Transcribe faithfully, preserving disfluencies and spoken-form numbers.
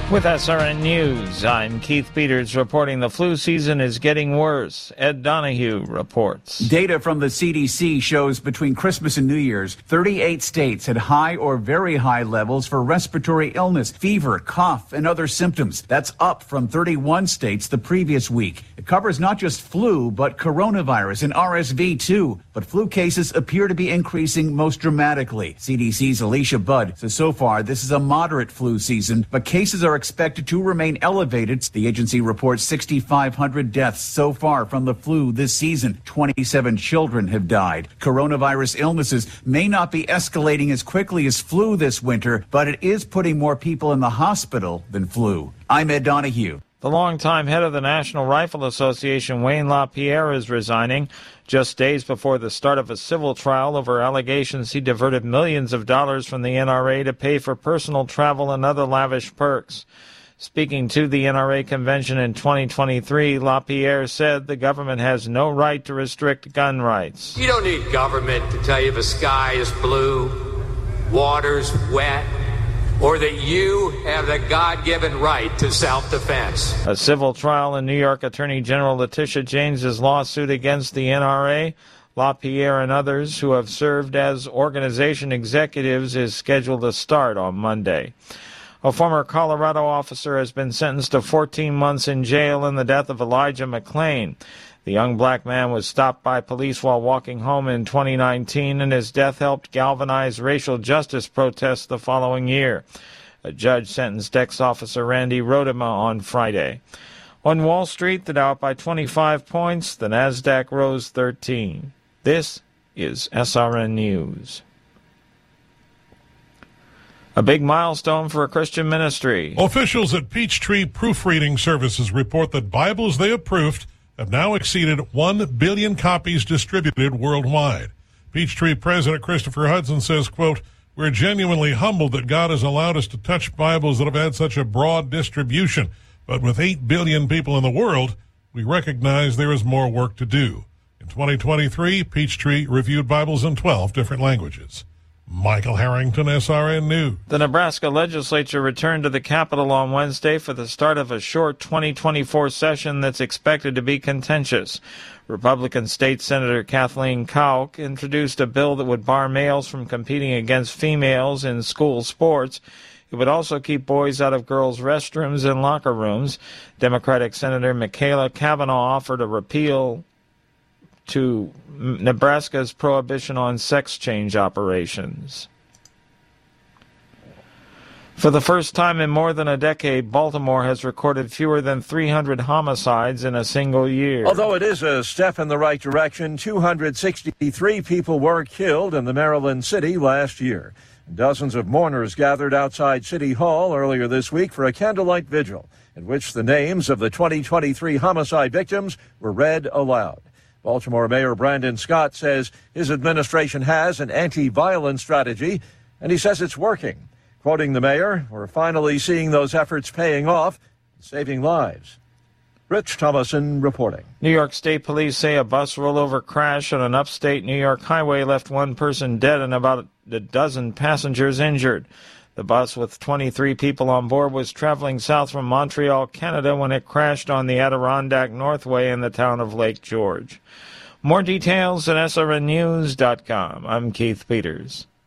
With S R N News, I'm Keith Peters reporting the flu season is getting worse. Ed Donahue reports. Data from the C D C shows between Christmas and New Year's, thirty-eight states had high or very high levels for respiratory illness, fever, cough, and other symptoms. That's up from thirty-one states the previous week. It covers not just flu, but coronavirus and R S V too. But flu cases appear to be increasing most dramatically. C D C's Alicia Budd says so far this is a moderate flu season, but cases are expected to remain elevated. The agency reports six thousand five hundred deaths so far from the flu this season. twenty-seven children have died. Coronavirus illnesses may not be escalating as quickly as flu this winter, but it is putting more people in the hospital than flu. I'm Ed Donahue. The longtime head of the National Rifle Association, Wayne LaPierre, is resigning just days before the start of a civil trial over allegations he diverted millions of dollars from the N R A to pay for personal travel and other lavish perks. Speaking to the N R A convention in twenty twenty-three, LaPierre said the government has no right to restrict gun rights. You don't need government to tell you the sky is blue, water's wet, or that you have the God-given right to self-defense. A civil trial in New York Attorney General Letitia James's lawsuit against the N R A, LaPierre and others who have served as organization executives is scheduled to start on Monday. A former Colorado officer has been sentenced to fourteen months in jail in the death of Elijah McClain. The young black man was stopped by police while walking home in twenty nineteen, and his death helped galvanize racial justice protests the following year. A judge sentenced ex-officer Randy Rodema on Friday. On Wall Street, the Dow up by twenty-five points, the Nasdaq rose thirteen. This is S R N News. A big milestone for a Christian ministry. Officials at Peachtree Proofreading Services report that Bibles they approved have now exceeded one billion copies distributed worldwide. Peachtree President Christopher Hudson says, quote, "We're genuinely humbled that God has allowed us to touch Bibles that have had such a broad distribution. But with eight billion people in the world, we recognize there is more work to do." In twenty twenty-three, Peachtree reviewed Bibles in twelve different languages. Michael Harrington, S R N News. The Nebraska legislature returned to the Capitol on Wednesday for the start of a short twenty twenty-four session that's expected to be contentious. Republican State Senator Kathleen Kauck introduced a bill that would bar males from competing against females in school sports. It would also keep boys out of girls' restrooms and locker rooms. Democratic Senator Michaela Cavanaugh offered a repeal to Nebraska's prohibition on sex change operations. For the first time in more than a decade, Baltimore has recorded fewer than three hundred homicides in a single year. Although it is a step in the right direction, two hundred sixty-three people were killed in the Maryland city last year. Dozens of mourners gathered outside City Hall earlier this week for a candlelight vigil in which the names of the twenty twenty-three homicide victims were read aloud. Baltimore Mayor Brandon Scott says his administration has an anti-violence strategy, and he says it's working. Quoting the mayor, "We're finally seeing those efforts paying off, saving lives." Rich Thomason reporting. New York State Police say a bus rollover crash on an upstate New York highway left one person dead and about a dozen passengers injured. The bus with twenty-three people on board was traveling south from Montreal, Canada, when it crashed on the Adirondack Northway in the town of Lake George. More details at S R N news dot com. I'm Keith Peters.